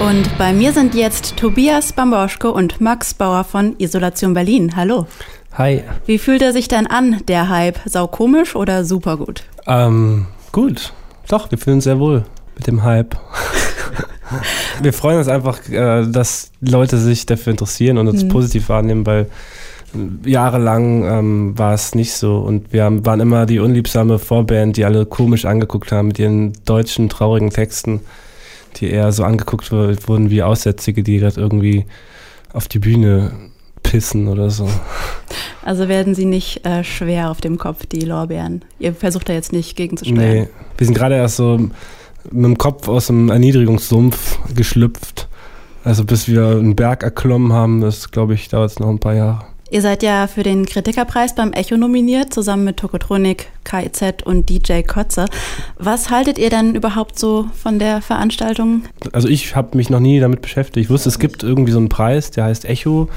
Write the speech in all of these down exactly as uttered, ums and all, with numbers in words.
Und bei mir sind jetzt Tobias Bamboschko und Max Bauer von Isolation Berlin. Hallo. Hi. Wie fühlt er sich denn an, der Hype? Saukomisch oder super gut? Ähm, gut. Doch, wir fühlen uns sehr wohl mit dem Hype. Wir freuen uns einfach, dass Leute sich dafür interessieren und uns mhm. positiv wahrnehmen, weil jahrelang ähm, war es nicht so. Und wir haben, waren immer die unliebsame Vorband, die alle komisch angeguckt haben mit ihren deutschen, traurigen Texten, die eher so angeguckt wurden wie Aussätzige, die gerade irgendwie auf die Bühne pissen oder so. Also werden sie nicht äh, schwer auf dem Kopf, die Lorbeeren? Ihr versucht da jetzt nicht gegenzusteuern? Nee, wir sind gerade erst so mit dem Kopf aus dem Erniedrigungssumpf geschlüpft. Also bis wir einen Berg erklommen haben, das glaube ich, dauert es noch ein paar Jahre. Ihr seid ja für den Kritikerpreis beim Echo nominiert, zusammen mit Tokotronik, K I Z und D J Kotze. Was haltet ihr denn überhaupt so von der Veranstaltung? Also ich habe mich noch nie damit beschäftigt. Ich wusste, es gibt irgendwie so einen Preis, der heißt Echo.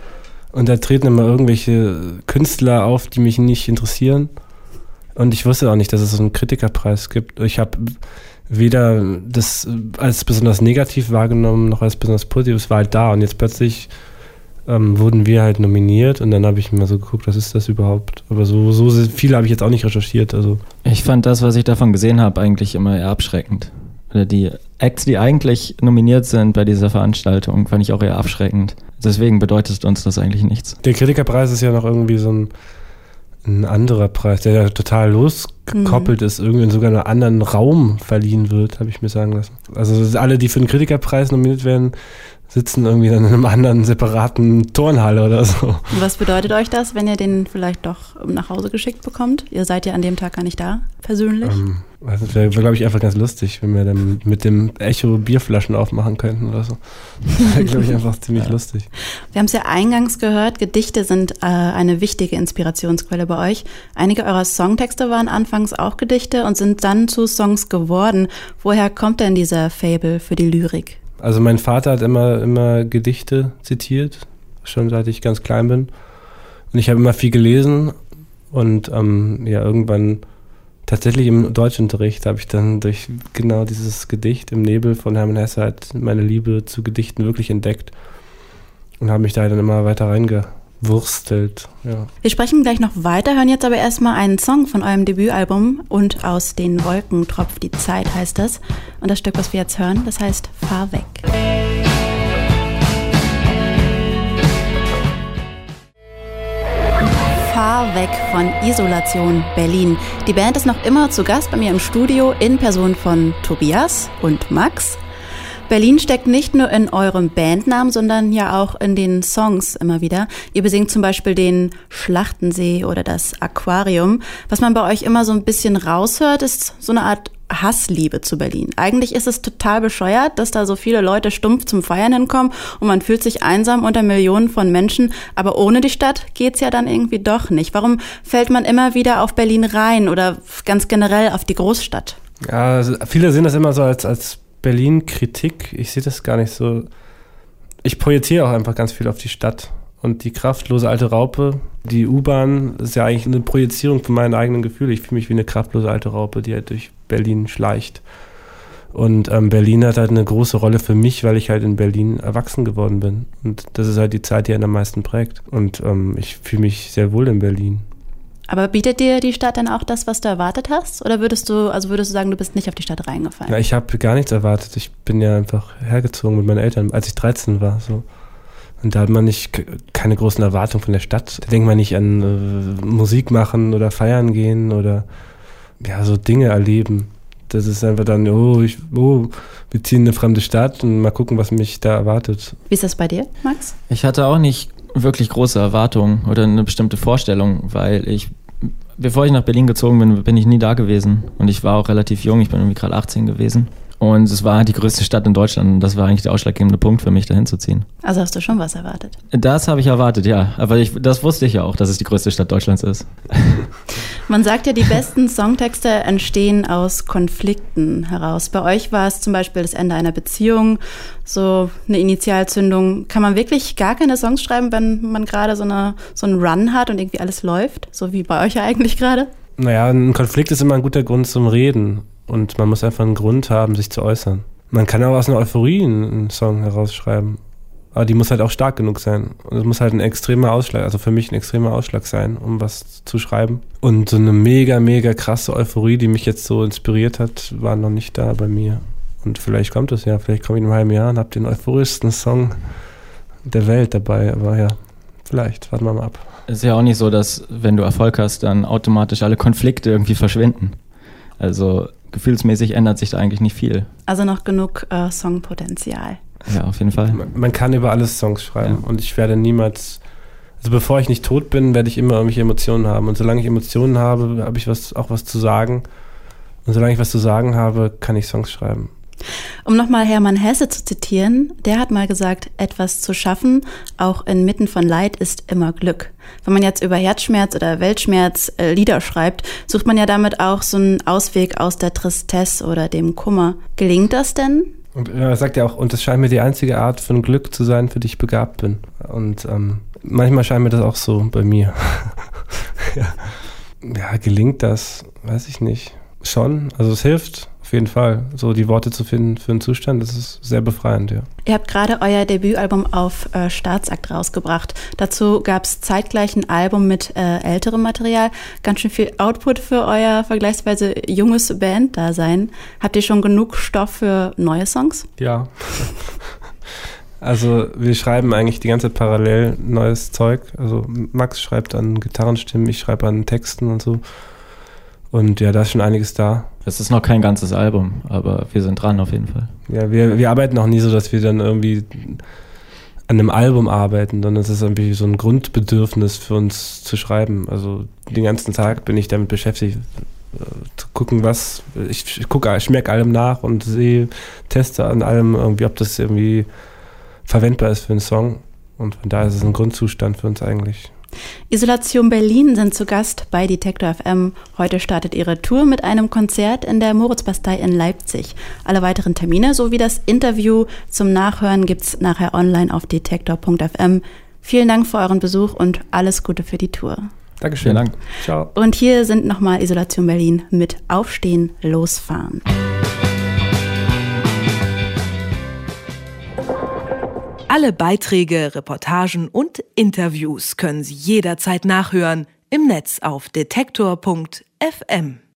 Und da treten immer irgendwelche Künstler auf, die mich nicht interessieren. Und ich wusste auch nicht, dass es so einen Kritikerpreis gibt. Ich habe weder das als besonders negativ wahrgenommen, noch als besonders positiv. Es war halt da und jetzt plötzlich ähm, wurden wir halt nominiert und dann habe ich mir so geguckt, was ist das überhaupt? Aber so, so viel habe ich jetzt auch nicht recherchiert. Also. Ich fand das, was ich davon gesehen habe, eigentlich immer eher abschreckend. Die Acts, die eigentlich nominiert sind bei dieser Veranstaltung, fand ich auch eher abschreckend. Deswegen bedeutet uns das eigentlich nichts. Der Kritikerpreis ist ja noch irgendwie so ein, ein anderer Preis, der ja total losgekoppelt mhm. ist, irgendwie in sogar einem anderen Raum verliehen wird, habe ich mir sagen lassen. Also alle, die für den Kritikerpreis nominiert werden, sitzen irgendwie dann in einem anderen separaten Turnhalle oder so. Und was bedeutet euch das, wenn ihr den vielleicht doch nach Hause geschickt bekommt? Ihr seid ja an dem Tag gar nicht da, persönlich. Ähm, also das wäre, glaube ich, einfach ganz lustig, wenn wir dann mit dem Echo Bierflaschen aufmachen könnten oder so. Das wäre, glaube ich, einfach ziemlich ja. lustig. Wir haben es ja eingangs gehört, Gedichte sind äh, eine wichtige Inspirationsquelle bei euch. Einige eurer Songtexte waren anfangs auch Gedichte und sind dann zu Songs geworden. Woher kommt denn dieser Faible für die Lyrik? Also mein Vater hat immer, immer Gedichte zitiert, schon seit ich ganz klein bin. Und ich habe immer viel gelesen und ähm, ja, irgendwann tatsächlich im Deutschunterricht habe ich dann durch genau dieses Gedicht im Nebel von Hermann Hesse halt meine Liebe zu Gedichten wirklich entdeckt und habe mich da dann immer weiter reingewurstelt. Ja. Wir sprechen gleich noch weiter, hören jetzt aber erstmal einen Song von eurem Debütalbum und aus den Wolken tropft die Zeit heißt das. Und das Stück, was wir jetzt hören, das heißt Fahr weg. Fahr weg von Isolation Berlin. Die Band ist noch immer zu Gast bei mir im Studio in Person von Tobias und Max. Berlin steckt nicht nur in eurem Bandnamen, sondern ja auch in den Songs immer wieder. Ihr besingt zum Beispiel den Schlachtensee oder das Aquarium. Was man bei euch immer so ein bisschen raushört, ist so eine Art Hassliebe zu Berlin. Eigentlich ist es total bescheuert, dass da so viele Leute stumpf zum Feiern hinkommen und man fühlt sich einsam unter Millionen von Menschen. Aber ohne die Stadt geht's ja dann irgendwie doch nicht. Warum fällt man immer wieder auf Berlin rein oder ganz generell auf die Großstadt? Ja, also viele sehen das immer so als, als Berlin-Kritik. Ich sehe das gar nicht so. Ich projiziere auch einfach ganz viel auf die Stadt. Und die kraftlose alte Raupe, die U-Bahn, ist ja eigentlich eine Projizierung von meinen eigenen Gefühlen. Ich fühle mich wie eine kraftlose alte Raupe, die halt durch Berlin schleicht. Und ähm, Berlin hat halt eine große Rolle für mich, weil ich halt in Berlin erwachsen geworden bin. Und das ist halt die Zeit, die einen am meisten prägt. Und ähm, ich fühle mich sehr wohl in Berlin. Aber bietet dir die Stadt dann auch das, was du erwartet hast? Oder würdest du, also würdest du sagen, du bist nicht auf die Stadt reingefallen? Ja, ich habe gar nichts erwartet. Ich bin ja einfach hergezogen mit meinen Eltern, als ich dreizehn war. So. Und da hat man nicht keine großen Erwartungen von der Stadt. Da denkt man nicht an äh, Musik machen oder feiern gehen oder ja, so Dinge erleben. Das ist einfach dann, oh, ich, oh, wir ziehen in eine fremde Stadt und mal gucken, was mich da erwartet. Wie ist das bei dir, Max? Ich hatte auch nicht wirklich große Erwartungen oder eine bestimmte Vorstellung, weil ich, bevor ich nach Berlin gezogen bin, bin ich nie da gewesen. Und ich war auch relativ jung, ich bin irgendwie gerade achtzehn gewesen. Und es war die größte Stadt in Deutschland und das war eigentlich der ausschlaggebende Punkt für mich, dahin zu ziehen. Also hast du schon was erwartet? Das habe ich erwartet, ja. Aber ich, das wusste ich ja auch, dass es die größte Stadt Deutschlands ist. Man sagt ja, die besten Songtexte entstehen aus Konflikten heraus. Bei euch war es zum Beispiel das Ende einer Beziehung, so eine Initialzündung. Kann man wirklich gar keine Songs schreiben, wenn man gerade so, eine, so einen Run hat und irgendwie alles läuft? So wie bei euch ja eigentlich gerade? Naja, ein Konflikt ist immer ein guter Grund zum Reden. Und man muss einfach einen Grund haben, sich zu äußern. Man kann auch aus einer Euphorie einen Song herausschreiben. Aber die muss halt auch stark genug sein. Und es muss halt ein extremer Ausschlag, also für mich ein extremer Ausschlag sein, um was zu schreiben. Und so eine mega, mega krasse Euphorie, die mich jetzt so inspiriert hat, war noch nicht da bei mir. Und vielleicht kommt es ja, vielleicht komme ich in einem halben Jahr und habe den euphorischsten Song der Welt dabei. Aber ja, vielleicht, warten wir mal ab. Es ist ja auch nicht so, dass wenn du Erfolg hast, dann automatisch alle Konflikte irgendwie verschwinden. Also gefühlsmäßig ändert sich da eigentlich nicht viel. Also noch genug äh, Songpotenzial. Ja, auf jeden Fall. Man, man kann über alles Songs schreiben Ja. und ich werde niemals, also bevor ich nicht tot bin, werde ich immer irgendwelche Emotionen haben. Und solange ich Emotionen habe, habe ich was, auch was zu sagen. Und solange ich was zu sagen habe, kann ich Songs schreiben. Um nochmal Hermann Hesse zu zitieren, der hat mal gesagt, etwas zu schaffen, auch inmitten von Leid, ist immer Glück. Wenn man jetzt über Herzschmerz oder Weltschmerz äh, Lieder schreibt, sucht man ja damit auch so einen Ausweg aus der Tristesse oder dem Kummer. Gelingt das denn? Und er sagt ja auch, und es scheint mir die einzige Art von Glück zu sein, für die ich begabt bin. Und ähm, manchmal scheint mir das auch so bei mir. ja. ja, gelingt das? Weiß ich nicht. Schon, also es hilft auf jeden Fall, so die Worte zu finden für einen Zustand, das ist sehr befreiend, ja. Ihr habt gerade euer Debütalbum auf äh, Staatsakt rausgebracht. Dazu gab es zeitgleich ein Album mit äh, älterem Material. Ganz schön viel Output für euer vergleichsweise junges Band-Dasein. Habt ihr schon genug Stoff für neue Songs? Ja. Also wir schreiben eigentlich die ganze Zeit parallel neues Zeug. Also Max schreibt an Gitarrenstimmen, ich schreibe an Texten und so. Und ja, da ist schon einiges da. Es ist noch kein ganzes Album, aber wir sind dran auf jeden Fall. Ja, wir, wir arbeiten auch nie so, dass wir dann irgendwie an einem Album arbeiten, sondern es ist irgendwie so ein Grundbedürfnis für uns zu schreiben. Also den ganzen Tag bin ich damit beschäftigt, äh, zu gucken, was, ich, ich gucke, ich schmecke allem nach und sehe, teste an allem irgendwie, ob das irgendwie verwendbar ist für einen Song. Und von daher ist es ein Grundzustand für uns eigentlich. Isolation Berlin sind zu Gast bei Detektor F M. Heute startet ihre Tour mit einem Konzert in der Moritzbastei in Leipzig. Alle weiteren Termine sowie das Interview zum Nachhören gibt's nachher online auf detektor punkt f m. Vielen Dank für euren Besuch und alles Gute für die Tour. Dankeschön. Vielen Dank. Ciao. Und hier sind nochmal Isolation Berlin mit Aufstehen, Losfahren. Alle Beiträge, Reportagen und Interviews können Sie jederzeit nachhören im Netz auf detektor punkt f m.